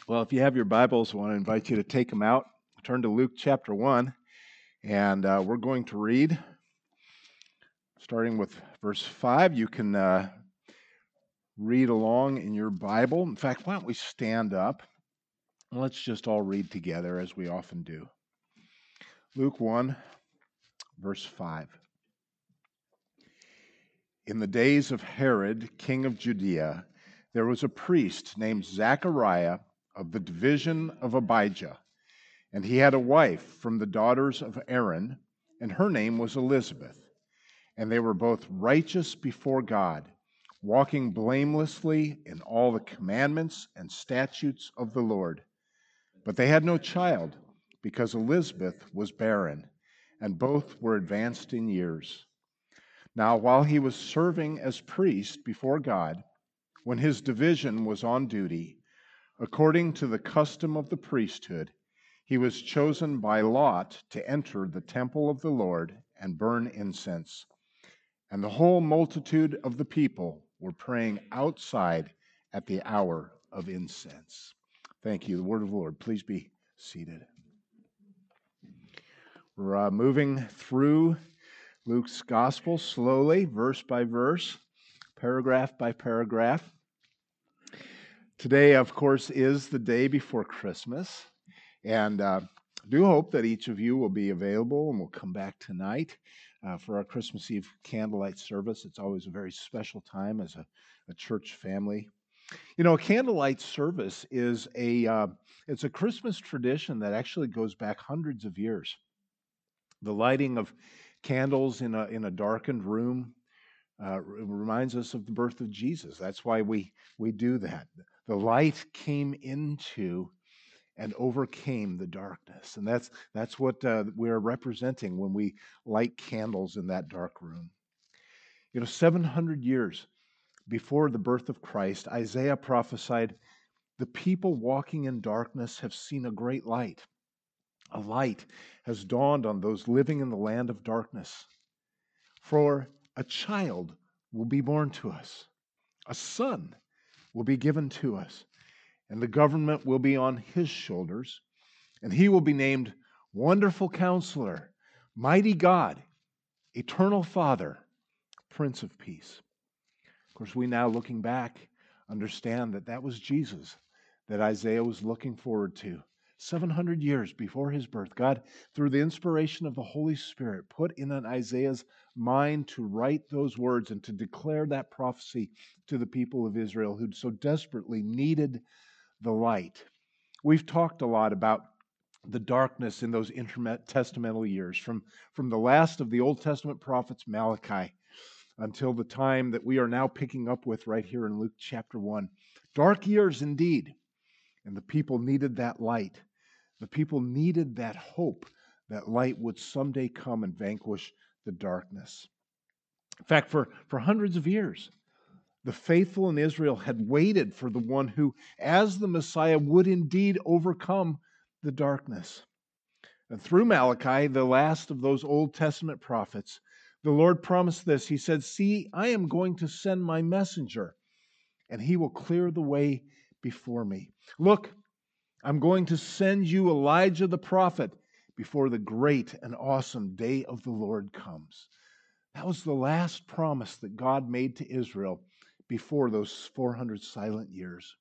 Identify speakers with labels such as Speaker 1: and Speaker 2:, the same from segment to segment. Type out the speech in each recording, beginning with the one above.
Speaker 1: Well, if you have your Bibles, I want to invite you to take them out. Turn to Luke chapter 1, and we're going to read, starting with verse 5. You can read along in your Bible. In fact, why don't we stand up? And let's just all read together, as we often do. Luke 1, verse 5. In the days of Herod, king of Judea, there was a priest named Zechariah of the division of Abijah. And he had a wife from the daughters of Aaron, and her name was Elizabeth. And they were both righteous before God, walking blamelessly in all the commandments and statutes of the Lord. But they had no child, because Elizabeth was barren, and both were advanced in years. Now, while he was serving as priest before God, when his division was on duty, according to the custom of the priesthood, he was chosen by lot to enter the temple of the Lord and burn incense. And the whole multitude of the people were praying outside at the hour of incense. Thank you. The word of the Lord. Please be seated. We're moving through Luke's gospel slowly, verse by verse, paragraph by paragraph. Today, of course, is the day before Christmas. And I do hope that each of you will be available and will come back tonight for our Christmas Eve candlelight service. It's always a very special time as a church family. You know, a candlelight service is it's a Christmas tradition that actually goes back hundreds of years. The lighting of candles in a darkened room reminds us of the birth of Jesus. That's why we do that. The light came into and overcame the darkness. And that's what we're representing when we light candles in that dark room. 700 years before the birth of Christ, Isaiah prophesied, "The people walking in darkness have seen a great light. A light has dawned on those living in the land of darkness. For a child will be born to us. A son will be given to us, and the government will be on his shoulders. And he will be named Wonderful Counselor, Mighty God, Eternal Father, Prince of Peace." Of course, we now, looking back, understand that was Jesus that Isaiah was looking forward to. 700 years before his birth, God, through the inspiration of the Holy Spirit, put in Isaiah's mind to write those words and to declare that prophecy to the people of Israel who so desperately needed the light. We've talked a lot about the darkness in those intertestamental years, from the last of the Old Testament prophets, Malachi, until the time that we are now picking up with right here in Luke chapter 1. Dark years indeed, and the people needed that light. The people needed that hope that light would someday come and vanquish the darkness. In fact, for hundreds of years, the faithful in Israel had waited for the one who, as the Messiah, would indeed overcome the darkness. And through Malachi, the last of those Old Testament prophets, the Lord promised this. He said, "See, I am going to send my messenger, and he will clear the way before me. Look, I'm going to send you Elijah the prophet before the great and awesome day of the Lord comes." That was the last promise that God made to Israel before those 400 silent years.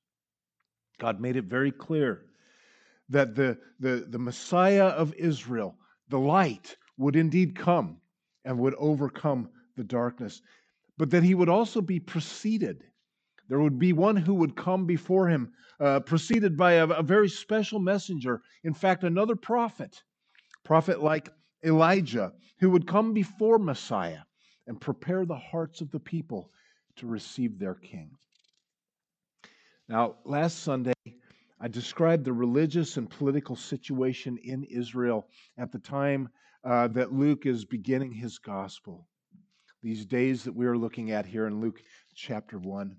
Speaker 1: God made it very clear that the Messiah of Israel, the light, would indeed come and would overcome the darkness, but that he would also be preceded. There would be one who would come before him, preceded by a very special messenger. In fact, another prophet like Elijah, who would come before Messiah and prepare the hearts of the people to receive their king. Now, last Sunday, I described the religious and political situation in Israel at the time that Luke is beginning his gospel. These days that we are looking at here in Luke chapter 1.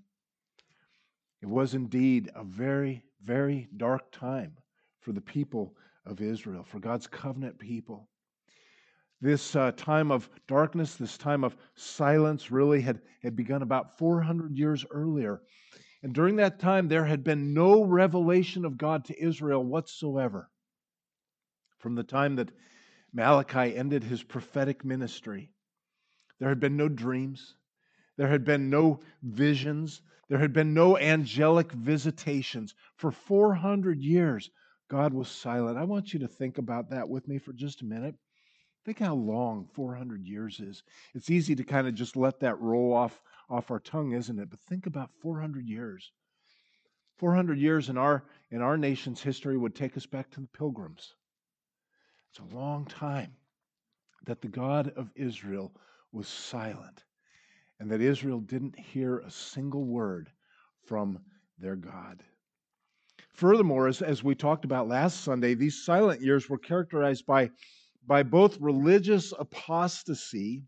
Speaker 1: It was indeed a very, very dark time for the people of Israel, for God's covenant people. This time of darkness, this time of silence really had begun about 400 years earlier And during that time, there had been no revelation of God to Israel whatsoever. From the time that Malachi ended his prophetic ministry, there had been no dreams. There had been no visions. There had been no angelic visitations. For 400 years, God was silent. I want you to think about that with me for just a minute. Think how long 400 years is. It's easy to kind of just let that roll off our tongue, isn't it? But think about 400 years. 400 years in our nation's history would take us back to the Pilgrims. It's a long time that the God of Israel was silent and that Israel didn't hear a single word from their God. Furthermore, as we talked about last Sunday, these silent years were characterized by both religious apostasy.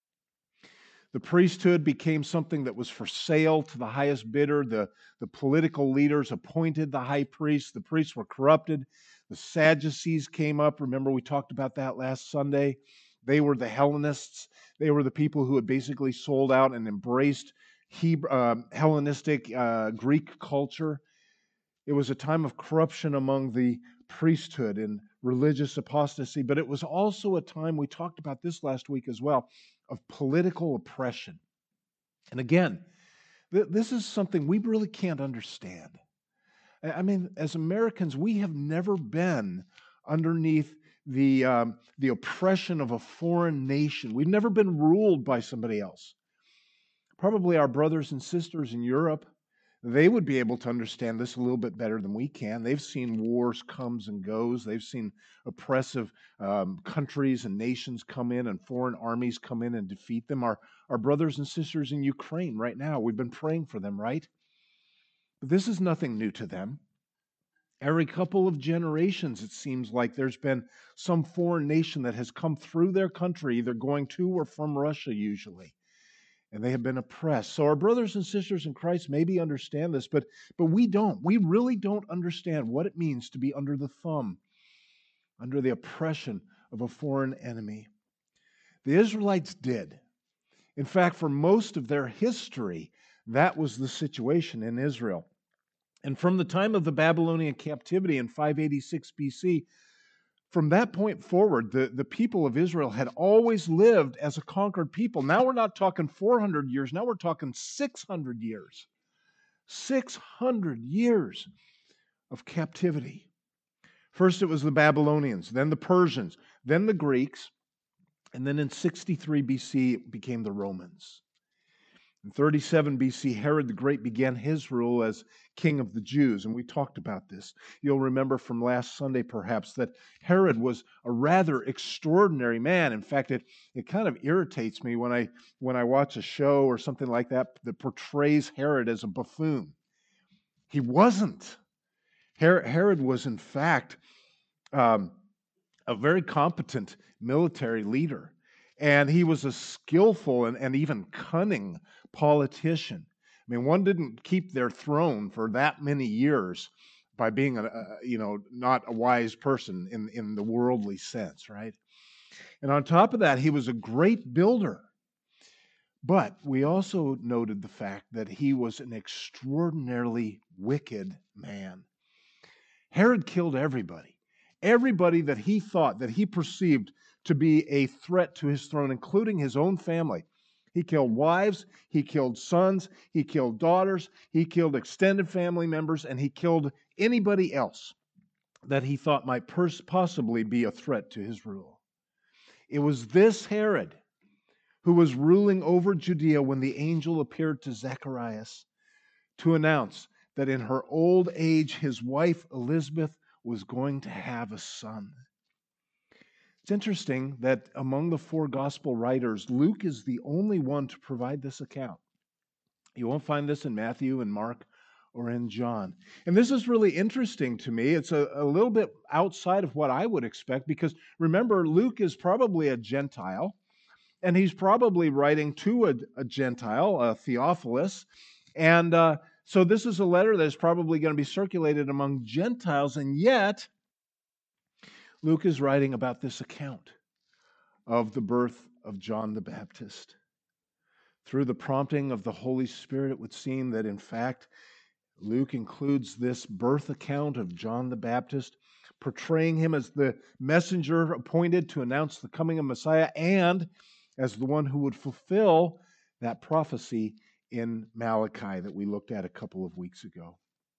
Speaker 1: The priesthood became something that was for sale to the highest bidder. The political leaders appointed the high priest. The priests were corrupted. The Sadducees came up. Remember, we talked about that last Sunday. They were the Hellenists. They were the people who had basically sold out and embraced Hellenistic Greek culture. It was a time of corruption among the priesthood and religious apostasy, but it was also a time, we talked about this last week as well, of political oppression. And again, this is something we really can't understand. I mean, as Americans, we have never been underneath the oppression of a foreign nation. We've never been ruled by somebody else. Probably our brothers and sisters in Europe, they would be able to understand this a little bit better than we can. They've seen wars comes and goes. They've seen oppressive countries and nations come in and foreign armies come in and defeat them. Our brothers and sisters in Ukraine right now, we've been praying for them, right? But this is nothing new to them. Every couple of generations, it seems like there's been some foreign nation that has come through their country, either going to or from Russia usually. And they have been oppressed. So our brothers and sisters in Christ maybe understand this, but we don't. We really don't understand what it means to be under the thumb, under the oppression of a foreign enemy. The Israelites did. In fact, for most of their history, that was the situation in Israel. And from the time of the Babylonian captivity in 586 BC, from that point forward, the people of Israel had always lived as a conquered people. Now we're not talking 400 years. Now we're talking 600 years. 600 years of captivity. First it was the Babylonians, then the Persians, then the Greeks, and then in 63 BC it became the Romans. In 37 BC, Herod the Great began his rule as king of the Jews, and we talked about this. You'll remember from last Sunday, perhaps, that Herod was a rather extraordinary man. In fact, it kind of irritates me when I watch a show or something like that that portrays Herod as a buffoon. He wasn't. Herod was, in fact, a very competent military leader. And he was a skillful and even cunning politician. I mean, one didn't keep their throne for that many years by being not a wise person in the worldly sense, right? And on top of that, he was a great builder. But we also noted the fact that he was an extraordinarily wicked man. Herod killed everybody. Everybody that he thought, that he perceived to be a threat to his throne, including his own family. He killed wives, he killed sons, he killed daughters, he killed extended family members, and he killed anybody else that he thought might possibly be a threat to his rule. It was this Herod who was ruling over Judea when the angel appeared to Zacharias to announce that in her old age, his wife Elizabeth was going to have a son. It's interesting that among the four gospel writers, Luke is the only one to provide this account. You won't find this in Matthew and Mark or in John. And this is really interesting to me. It's a little bit outside of what I would expect because remember, Luke is probably a Gentile, and he's probably writing to a Gentile, a Theophilus. And so this is a letter that is probably going to be circulated among Gentiles, and yet Luke is writing about this account of the birth of John the Baptist. Through the prompting of the Holy Spirit, it would seem that, in fact, Luke includes this birth account of John the Baptist, portraying him as the messenger appointed to announce the coming of Messiah and as the one who would fulfill that prophecy in Malachi that we looked at a couple of weeks ago.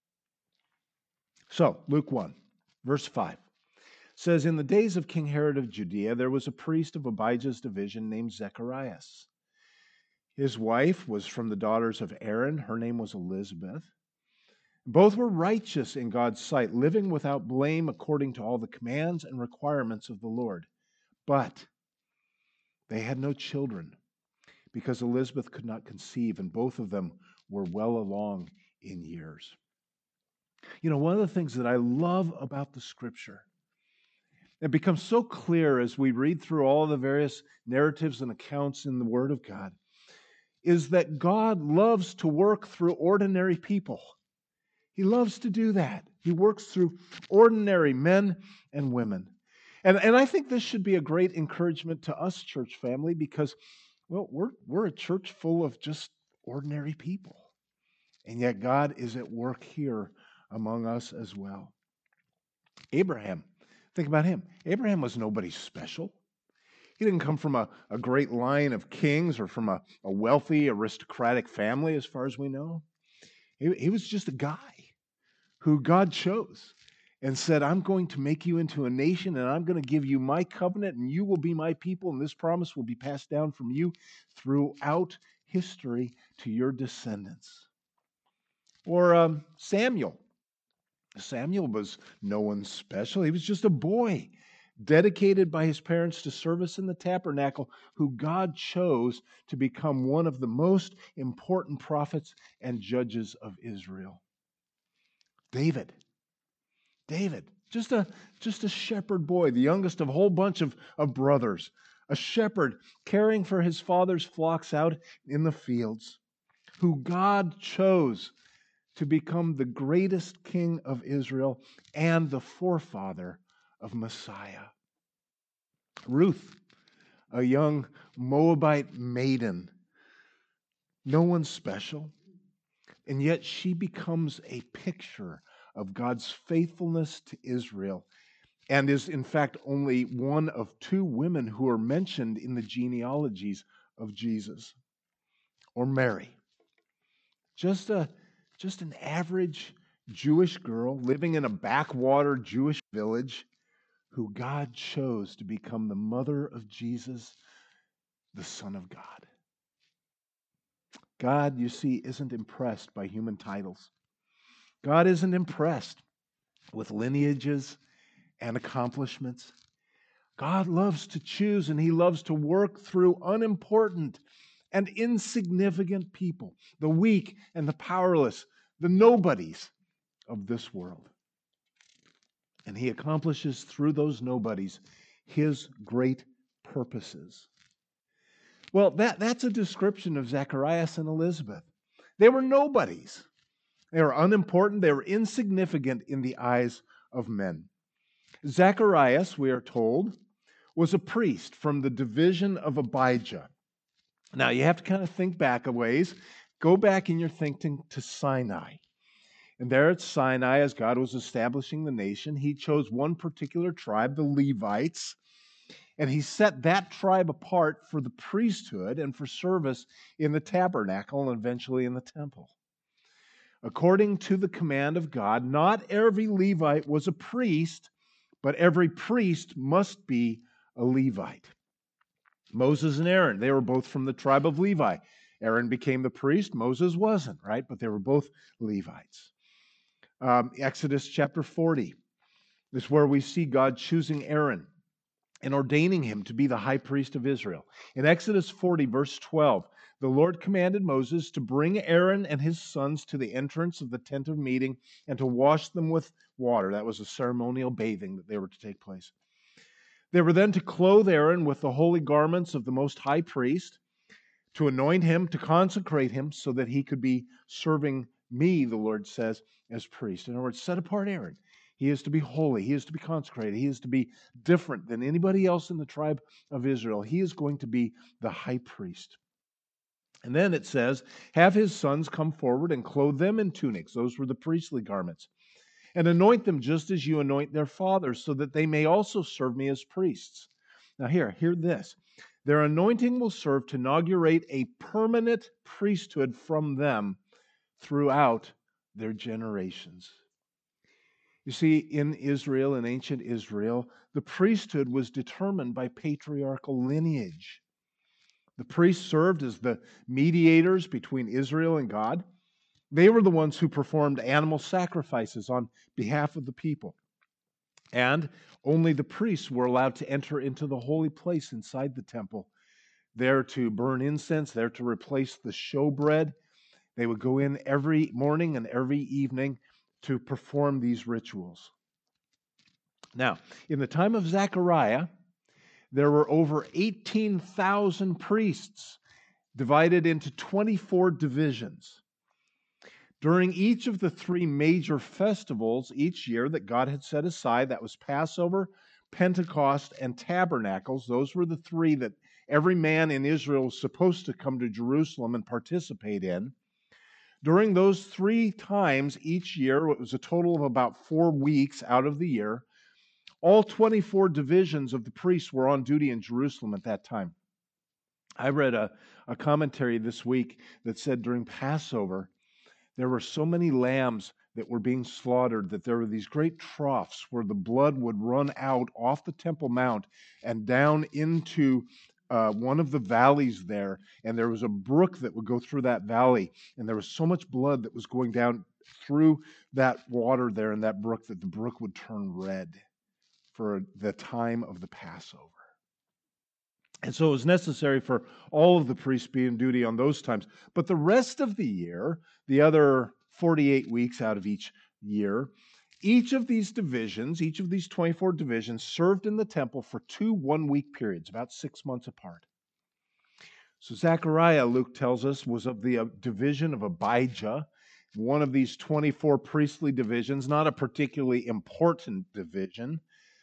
Speaker 1: So, Luke 1, verse 5 says, "In the days of King Herod of Judea, there was a priest of Abijah's division named Zacharias. His wife was from the daughters of Aaron. Her name was Elizabeth. Both were righteous in God's sight, living without blame according to all the commands and requirements of the Lord. But they had no children because Elizabeth could not conceive, and both of them were well along in years." You know, one of the things that I love about the Scripture, it becomes so clear as we read through all the various narratives and accounts in the Word of God, is that God loves to work through ordinary people. He loves to do that. He works through ordinary men and women. And I think this should be a great encouragement to us, church family, because, well, we're a church full of just ordinary people. And yet God is at work here among us as well. Abraham, think about him. Abraham was nobody special. He didn't come from a great line of kings or from a wealthy aristocratic family, as far as we know. He was just a guy who God chose and said, "I'm going to make you into a nation, and I'm going to give you my covenant, and you will be my people, and this promise will be passed down from you throughout history to your descendants." Or Samuel. Samuel was no one special. He was just a boy dedicated by his parents to service in the tabernacle, who God chose to become one of the most important prophets and judges of Israel. David, just a shepherd boy, the youngest of a whole bunch of brothers, a shepherd caring for his father's flocks out in the fields, who God chose to become the greatest king of Israel and the forefather of Messiah. Ruth, a young Moabite maiden, no one special, and yet she becomes a picture of God's faithfulness to Israel and is in fact only one of two women who are mentioned in the genealogies of Jesus. Or Mary, just an average Jewish girl living in a backwater Jewish village who God chose to become the mother of Jesus, the Son of God. God, you see, isn't impressed by human titles. God isn't impressed with lineages and accomplishments. God loves to choose, and He loves to work through unimportant and insignificant people, the weak and the powerless, the nobodies of this world. And He accomplishes through those nobodies His great purposes. Well, that's a description of Zacharias and Elizabeth. They were nobodies. They were unimportant. They were insignificant in the eyes of men. Zacharias, we are told, was a priest from the division of Abijah. Now, you have to kind of think back a ways. Go back in your thinking to Sinai. And there at Sinai, as God was establishing the nation, He chose one particular tribe, the Levites, and He set that tribe apart for the priesthood and for service in the tabernacle and eventually in the temple. According to the command of God, not every Levite was a priest, but every priest must be a Levite. Moses and Aaron, they were both from the tribe of Levi. Aaron became the priest, Moses wasn't, right? But they were both Levites. Exodus chapter 40 is where we see God choosing Aaron and ordaining him to be the high priest of Israel. In Exodus 40, verse 12, the Lord commanded Moses to bring Aaron and his sons to the entrance of the tent of meeting and to wash them with water. That was a ceremonial bathing that they were to take place. They were then to clothe Aaron with the holy garments of the most high priest, to anoint him, to consecrate him so that he could be serving me, the Lord says, as priest. In other words, set apart Aaron. He is to be holy. He is to be consecrated. He is to be different than anybody else in the tribe of Israel. He is going to be the high priest. And then it says, have his sons come forward and clothe them in tunics. Those were the priestly garments. And anoint them just as you anoint their fathers, so that they may also serve me as priests. Now hear this. Their anointing will serve to inaugurate a permanent priesthood from them throughout their generations. You see, in Israel, in ancient Israel, the priesthood was determined by patriarchal lineage. The priests served as the mediators between Israel and God. They were the ones who performed animal sacrifices on behalf of the people. And only the priests were allowed to enter into the holy place inside the temple, there to burn incense, there to replace the showbread. They would go in every morning and every evening to perform these rituals. Now, in the time of Zechariah, there were over 18,000 priests divided into 24 divisions. During each of the three major festivals each year that God had set aside, that was Passover, Pentecost, and Tabernacles, those were the three that every man in Israel was supposed to come to Jerusalem and participate in. During those three times each year, it was a total of about 4 weeks out of the year, all 24 divisions of the priests were on duty in Jerusalem at that time. I read a commentary this week that said during Passover, there were so many lambs that were being slaughtered that there were these great troughs where the blood would run out off the Temple Mount and down into one of the valleys there. And there was a brook that would go through that valley. And there was so much blood that was going down through that water there in that brook that the brook would turn red for the time of the Passover. And so it was necessary for all of the priests be in duty on those times. But the rest of the year, the other 48 weeks out of each year, each of these divisions, each of these 24 divisions served in the temple for 2 one-week periods, about 6 months apart. So Zechariah, Luke tells us, was of the division of Abijah, one of these 24 priestly divisions, not a particularly important division.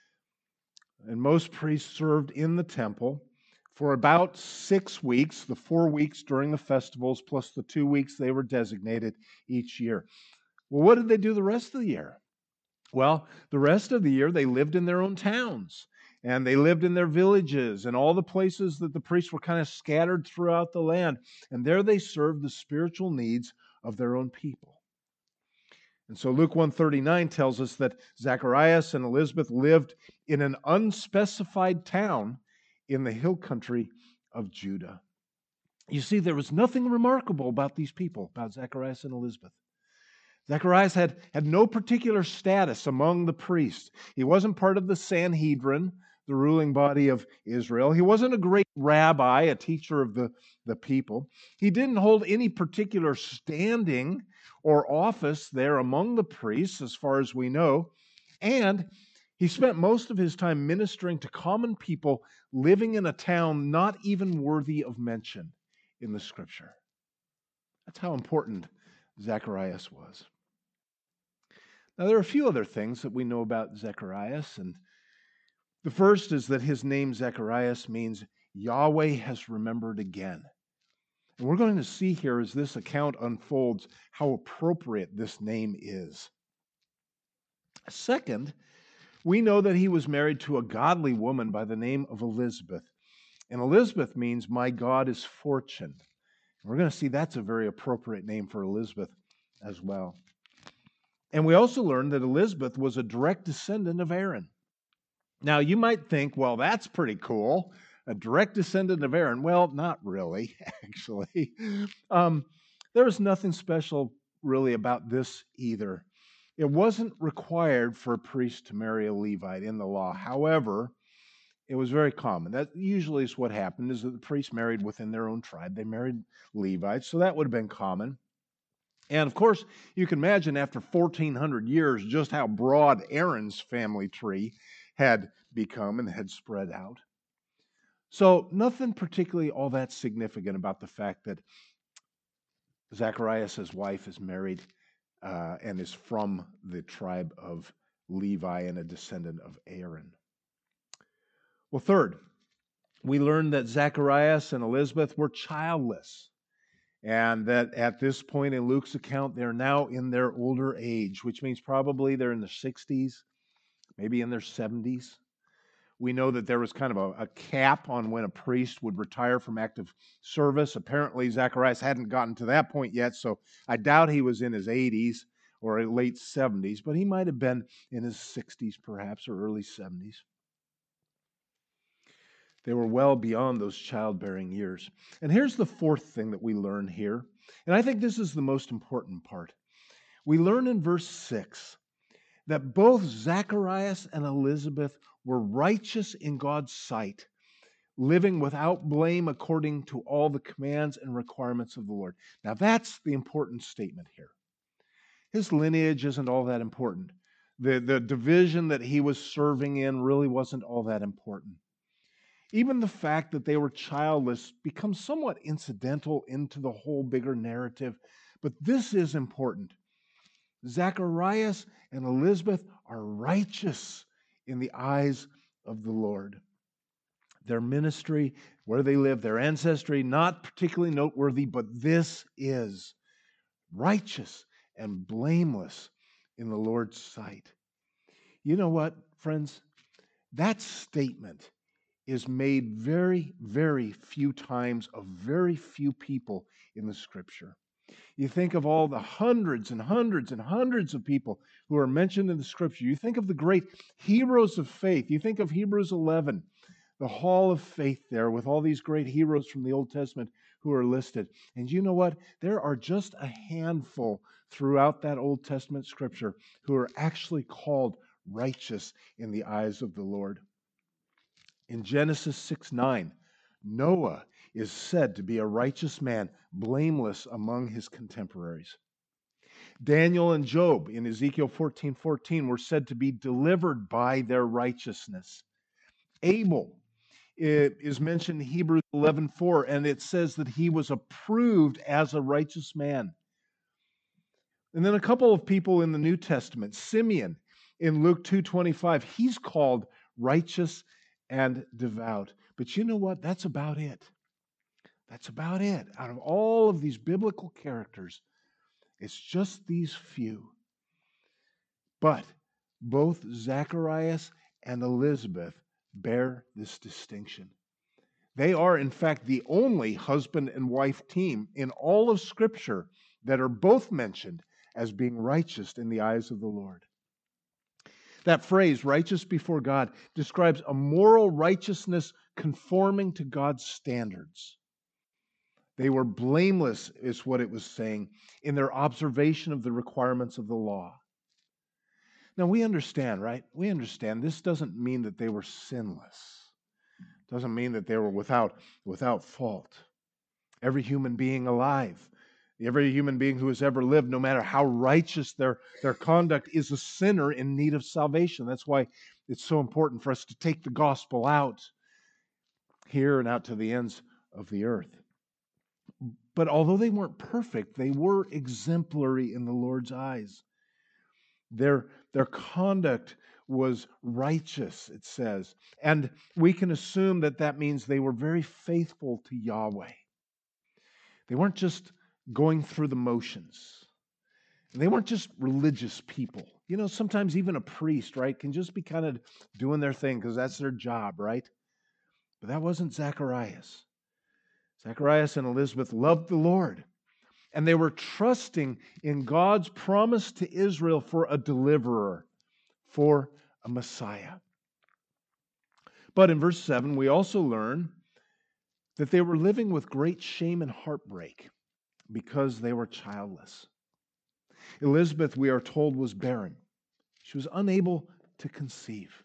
Speaker 1: And most priests served in the temple for about 6 weeks, the 4 weeks during the festivals, plus the 2 weeks they were designated each year. Well, what did they do the rest of the year? Well, the rest of the year they lived in their own towns, and they lived in their villages and all the places that the priests were kind of scattered throughout the land. And there they served the spiritual needs of their own people. And so Luke 1:39 tells us that Zacharias and Elizabeth lived in an unspecified town in the hill country of Judah. You see, there was nothing remarkable about these people, about Zacharias and Elizabeth. Zacharias had no particular status among the priests. He wasn't part of the Sanhedrin, the ruling body of Israel. He wasn't a great rabbi, a teacher of the people. He didn't hold any particular standing or office there among the priests, as far as we know. And he spent most of his time ministering to common people living in a town not even worthy of mention in the Scripture. That's how important Zacharias was. Now, there are a few other things that we know about Zacharias, and the first is that his name Zacharias means Yahweh has remembered again. And we're going to see here as this account unfolds how appropriate this name is. Second, we know that he was married to a godly woman by the name of Elizabeth. And Elizabeth means my God is fortune. And we're going to see that's a very appropriate name for Elizabeth as well. And we also learned that Elizabeth was a direct descendant of Aaron. Now, you might think, well, that's pretty cool. A direct descendant of Aaron. Well, not really, actually. There was nothing special really about this either. It wasn't required for a priest to marry a Levite in the law. However, it was very common. That usually is what happened, is that the priests married within their own tribe. They married Levites, so that would have been common. And of course, you can imagine after 1,400 years just how broad Aaron's family tree had become and had spread out. So nothing particularly all that significant about the fact that Zacharias' wife is married and is from the tribe of Levi and a descendant of Aaron. Well, third, we learned that Zacharias and Elizabeth were childless. And that at this point in Luke's account, they're now in their older age, which means probably they're in their 60s, maybe in their 70s. We know that there was kind of a cap on when a priest would retire from active service. Apparently, Zacharias hadn't gotten to that point yet, so I doubt he was in his 80s or late 70s, but he might have been in his 60s perhaps, or early 70s. They were well beyond those childbearing years. And here's the fourth thing that we learn here, and I think this is the most important part. We learn in verse 6 that both Zacharias and Elizabeth were righteous in God's sight, living without blame according to all the commands and requirements of the Lord. Now that's the important statement here. His lineage isn't all that important. The division that he was serving in really wasn't all that important. Even the fact that they were childless becomes somewhat incidental into the whole bigger narrative, but this is important. Zacharias and Elizabeth are righteous in the eyes of the Lord. Their ministry, where they live, their ancestry, not particularly noteworthy, but this is righteous and blameless in the Lord's sight. You know what, friends? That statement is made very, very few times of very few people in the Scripture. You think of all the hundreds and hundreds and hundreds of people who are mentioned in the Scripture. You think of the great heroes of faith. You think of Hebrews 11, the hall of faith there with all these great heroes from the Old Testament who are listed. And you know what? There are just a handful throughout that Old Testament Scripture who are actually called righteous in the eyes of the Lord. In Genesis 6:9, Noah is said to be a righteous man, blameless among his contemporaries. Daniel and Job in Ezekiel 14:14 were said to be delivered by their righteousness. Abel is mentioned in Hebrews 11:4, and it says that he was approved as a righteous man. And then a couple of people in the New Testament, Simeon in Luke 2:25, he's called righteous and devout. But you know what? That's about it. That's about it. Out of all of these biblical characters, it's just these few. But both Zacharias and Elizabeth bear this distinction. They are, in fact, the only husband and wife team in all of Scripture that are both mentioned as being righteous in the eyes of the Lord. That phrase, righteous before God, describes a moral righteousness conforming to God's standards. They were blameless, is what it was saying, in their observation of the requirements of the law. Now, we understand, right? We understand this doesn't mean that they were sinless. It doesn't mean that they were without fault. Every human being alive, every human being who has ever lived, no matter how righteous their conduct, is a sinner in need of salvation. That's why it's so important for us to take the gospel out here and out to the ends of the earth. But although they weren't perfect, they were exemplary in the Lord's eyes. Their conduct was righteous, it says. And we can assume that that means they were very faithful to Yahweh. They weren't just going through the motions. They weren't just religious people. You know, sometimes even a priest, right, can just be kind of doing their thing because that's their job, right? But that wasn't Zacharias. Zacharias and Elizabeth loved the Lord, and they were trusting in God's promise to Israel for a deliverer, for a Messiah. But in verse 7, we also learn that they were living with great shame and heartbreak because they were childless. Elizabeth, we are told, was barren. She was unable to conceive.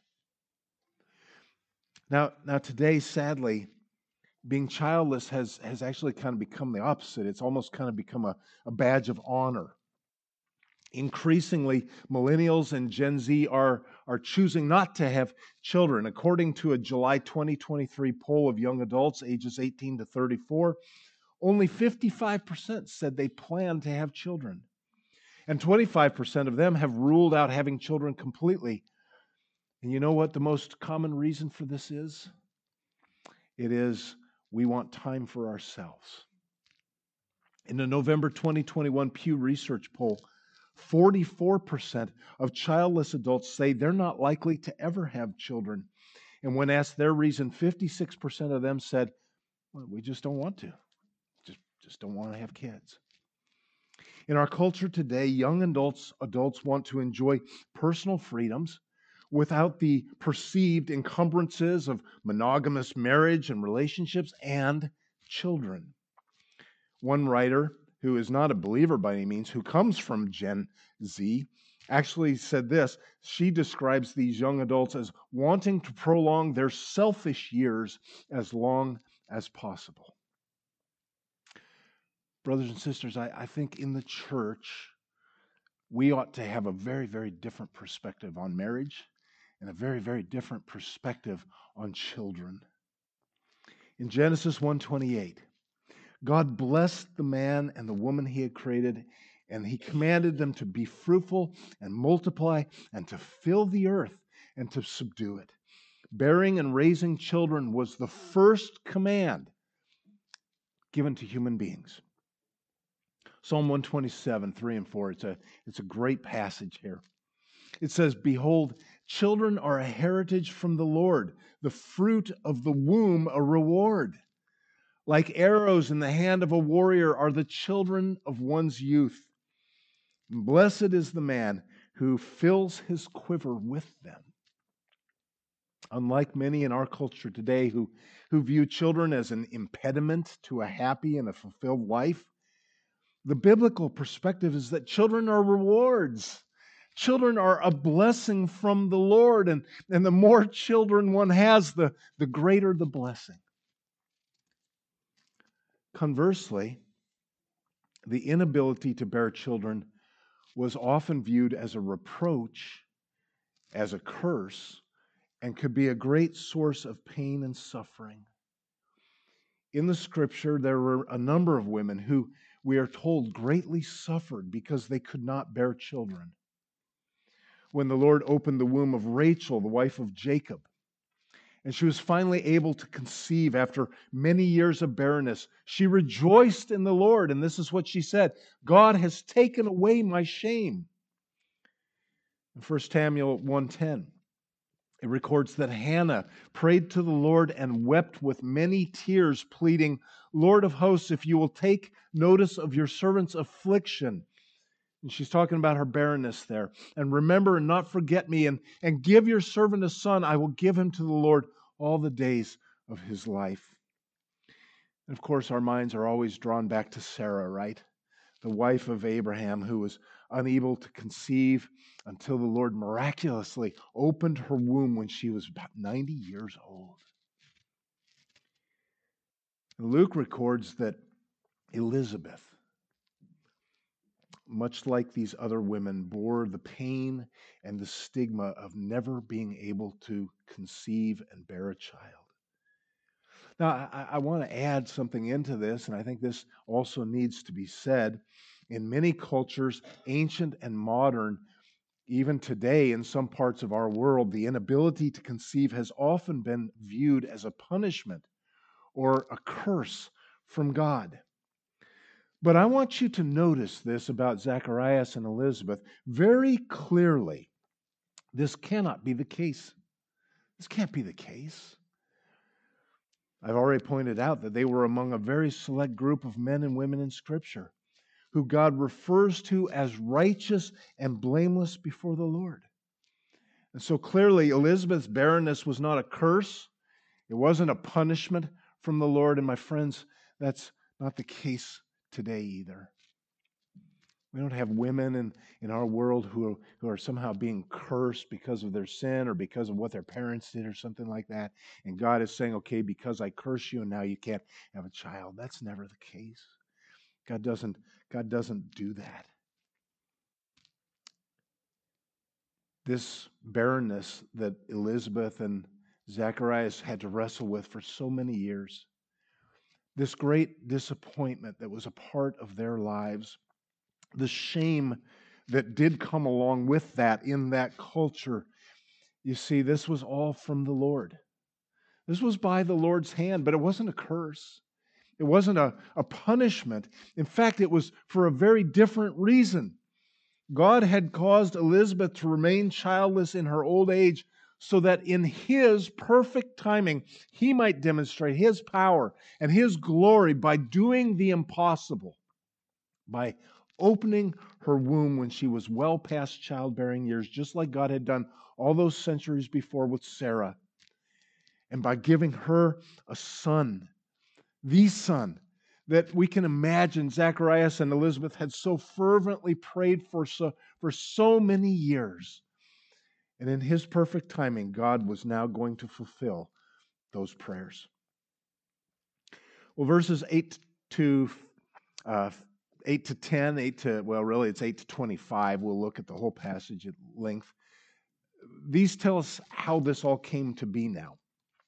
Speaker 1: Now today, sadly, being childless has actually kind of become the opposite. It's almost kind of become a badge of honor. Increasingly, millennials and Gen Z are choosing not to have children. According to a July 2023 poll of young adults ages 18 to 34, only 55% said they plan to have children. And 25% of them have ruled out having children completely. And you know what the most common reason for this is? It is we want time for ourselves. In a November 2021 Pew Research poll, 44% of childless adults say they're not likely to ever have children. And when asked their reason, 56% of them said, well, we just don't want to. Just don't want to have kids. In our culture today, young adults want to enjoy personal freedoms without the perceived encumbrances of monogamous marriage and relationships and children. One writer, who is not a believer by any means, who comes from Gen Z, actually said this. She describes these young adults as wanting to prolong their selfish years as long as possible. Brothers and sisters, I think in the church, we ought to have a very, very different perspective on marriage and a very, very different perspective on children. In Genesis 1:28, God blessed the man and the woman he had created, and he commanded them to be fruitful and multiply and to fill the earth and to subdue it. Bearing and raising children was the first command given to human beings. Psalm 127, 3 and 4, it's a great passage here. It says, behold, children are a heritage from the Lord, the fruit of the womb a reward. Like arrows in the hand of a warrior are the children of one's youth. And blessed is the man who fills his quiver with them. Unlike many in our culture today who view children as an impediment to a happy and a fulfilled life, the biblical perspective is that children are rewards. Children are a blessing from the Lord, and the more children one has, the greater the blessing. Conversely, the inability to bear children was often viewed as a reproach, as a curse, and could be a great source of pain and suffering. In the scripture, there were a number of women who, we are told, greatly suffered because they could not bear children. When the Lord opened the womb of Rachel, the wife of Jacob, and she was finally able to conceive after many years of barrenness, she rejoiced in the Lord, and this is what she said, God has taken away my shame. In 1 Samuel 1:10, it records that Hannah prayed to the Lord and wept with many tears, pleading, Lord of hosts, if you will take notice of your servant's affliction. And she's talking about her barrenness there. And remember and not forget me, and give your servant a son. I will give him to the Lord all the days of his life. And of course, our minds are always drawn back to Sarah, right? The wife of Abraham, who was unable to conceive until the Lord miraculously opened her womb when she was about 90 years old. And Luke records that Elizabeth, much like these other women, bore the pain and the stigma of never being able to conceive and bear a child. Now, I want to add something into this, and I think this also needs to be said. In many cultures, ancient and modern, even today in some parts of our world, the inability to conceive has often been viewed as a punishment or a curse from God. But I want you to notice this about Zacharias and Elizabeth very clearly. This cannot be the case. This can't be the case. I've already pointed out that they were among a very select group of men and women in Scripture who God refers to as righteous and blameless before the Lord. And so clearly, Elizabeth's barrenness was not a curse. It wasn't a punishment from the Lord. And my friends, that's not the case today either. We don't have women in our world who are somehow being cursed because of their sin or because of what their parents did or something like that. And God is saying, okay, because I curse you and now you can't have a child. That's never the case. God doesn't do that. This barrenness that Elizabeth and Zacharias had to wrestle with for so many years, this great disappointment that was a part of their lives, the shame that did come along with that in that culture, you see, this was all from the Lord. This was by the Lord's hand, but it wasn't a curse. It wasn't a punishment. In fact, it was for a very different reason. God had caused Elizabeth to remain childless in her old age so that in His perfect timing, He might demonstrate His power and His glory by doing the impossible, by opening her womb when she was well past childbearing years, just like God had done all those centuries before with Sarah, and by giving her a son, the son that we can imagine Zacharias and Elizabeth had so fervently prayed for so many years. And in His perfect timing, God was now going to fulfill those prayers. Well, verses 8 to 10, it's 8 to 25. We'll look at the whole passage at length. These tell us how this all came to be now.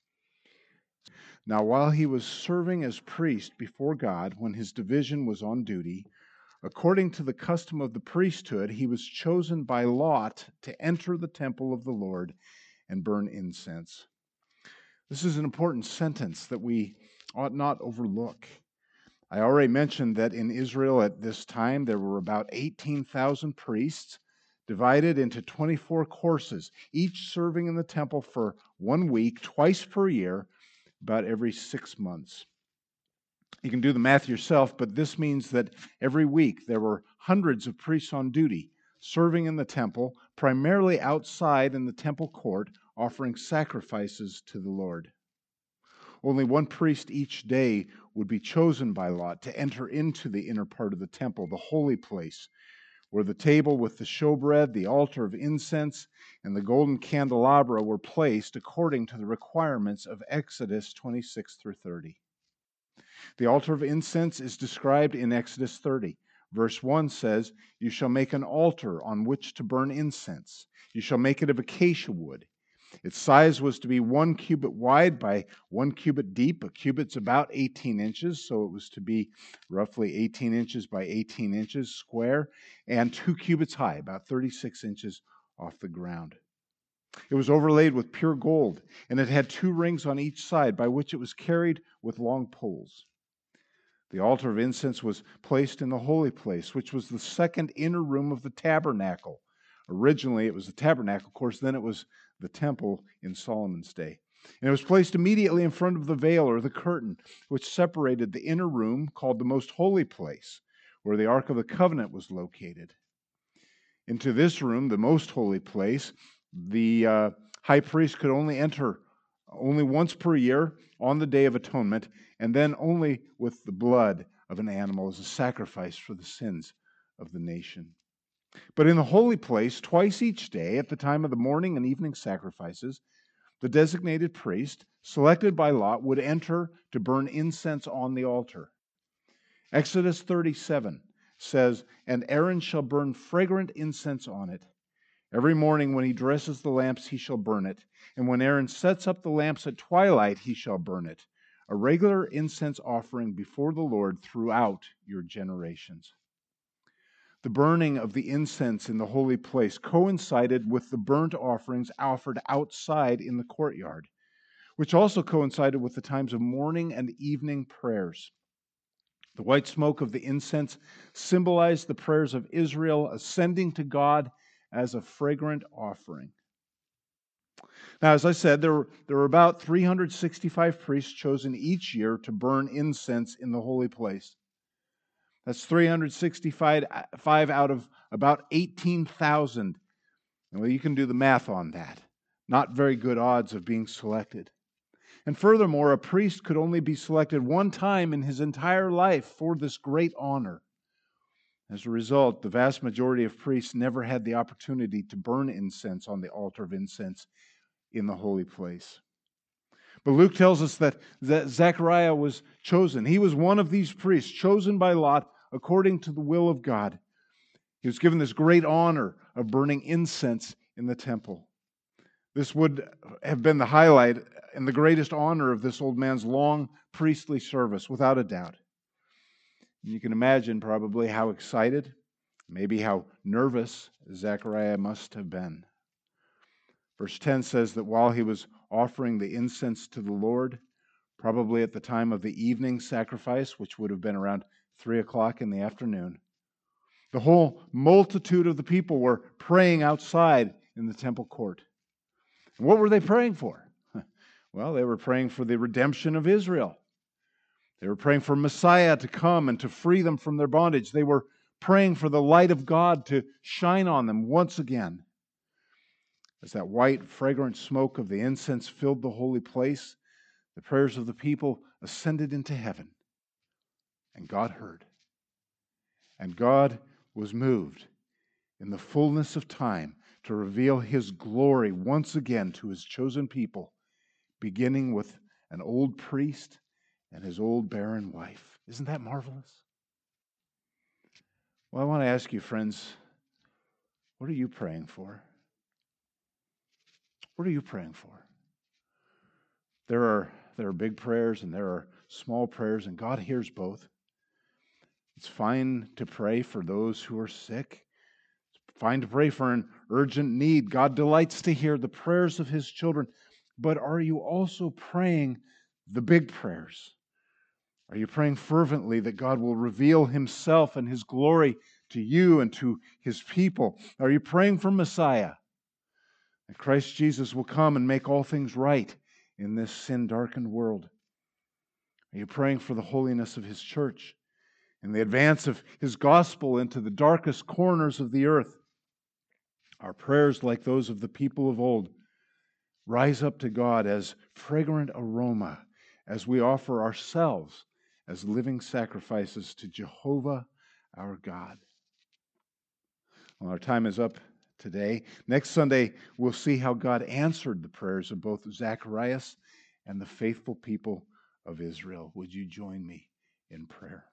Speaker 1: Now, while he was serving as priest before God, when his division was on duty, according to the custom of the priesthood, he was chosen by lot to enter the temple of the Lord and burn incense. This is an important sentence that we ought not overlook. I already mentioned that in Israel at this time there were about 18,000 priests divided into 24 courses, each serving in the temple for 1 week, twice per year, about every 6 months. You can do the math yourself, but this means that every week there were hundreds of priests on duty, serving in the temple, primarily outside in the temple court, offering sacrifices to the Lord. Only one priest each day would be chosen by lot to enter into the inner part of the temple, the holy place, where the table with the showbread, the altar of incense, and the golden candelabra were placed according to the requirements of Exodus 26 through 30. The altar of incense is described in Exodus 30. Verse 1 says, "You shall make an altar on which to burn incense. You shall make it of acacia wood. Its size was to be 1 cubit wide by 1 cubit deep. A cubit's about 18 inches, so it was to be roughly 18 inches by 18 inches square, and 2 cubits high, about 36 inches off the ground. It was overlaid with pure gold, and it had 2 rings on each side by which it was carried with long poles. The altar of incense was placed in the holy place, which was the second inner room of the tabernacle. Originally, it was the tabernacle, of course, then it was the temple in Solomon's day. And it was placed immediately in front of the veil or the curtain, which separated the inner room called the most holy place, where the Ark of the Covenant was located. Into this room, the most holy place, the high priest could only enter only once per year on the Day of Atonement, and then only with the blood of an animal as a sacrifice for the sins of the nation. But in the holy place, twice each day, at the time of the morning and evening sacrifices, the designated priest, selected by lot, would enter to burn incense on the altar. Exodus 37 says, "And Aaron shall burn fragrant incense on it. Every morning when he dresses the lamps, he shall burn it. And when Aaron sets up the lamps at twilight, he shall burn it. A regular incense offering before the Lord throughout your generations." The burning of the incense in the holy place coincided with the burnt offerings offered outside in the courtyard, which also coincided with the times of morning and evening prayers. The white smoke of the incense symbolized the prayers of Israel ascending to God as a fragrant offering. Now, as I said, there were about 365 priests chosen each year to burn incense in the holy place. That's 365 out of about 18,000. Well, you can do the math on that. Not very good odds of being selected. And furthermore, a priest could only be selected one time in his entire life for this great honor. As a result, the vast majority of priests never had the opportunity to burn incense on the altar of incense in the holy place. But Luke tells us that Zechariah was chosen. He was one of these priests, chosen by lot according to the will of God. He was given this great honor of burning incense in the temple. This would have been the highlight and the greatest honor of this old man's long priestly service, without a doubt. You can imagine probably how excited, maybe how nervous Zechariah must have been. Verse 10 says that while he was offering the incense to the Lord, probably at the time of the evening sacrifice, which would have been around 3 o'clock in the afternoon. The whole multitude of the people were praying outside in the temple court. And what were they praying for? Well, they were praying for the redemption of Israel. They were praying for Messiah to come and to free them from their bondage. They were praying for the light of God to shine on them once again. As that white, fragrant smoke of the incense filled the holy place, the prayers of the people ascended into heaven. And God heard. And God was moved in the fullness of time to reveal His glory once again to His chosen people, beginning with an old priest and his old barren wife. Isn't that marvelous? Well, I want to ask you, friends, what are you praying for? What are you praying for? There are big prayers and there are small prayers, and God hears both. It's fine to pray for those who are sick. It's fine to pray for an urgent need. God delights to hear the prayers of His children. But are you also praying the big prayers? Are you praying fervently that God will reveal Himself and His glory to you and to His people? Are you praying for Messiah? That Christ Jesus will come and make all things right in this sin-darkened world? Are you praying for the holiness of His church and the advance of His gospel into the darkest corners of the earth? Our prayers, like those of the people of old, rise up to God as fragrant aroma as we offer ourselves as living sacrifices to Jehovah our God. Well, our time is up today. Next Sunday, we'll see how God answered the prayers of both Zacharias and the faithful people of Israel. Would you join me in prayer?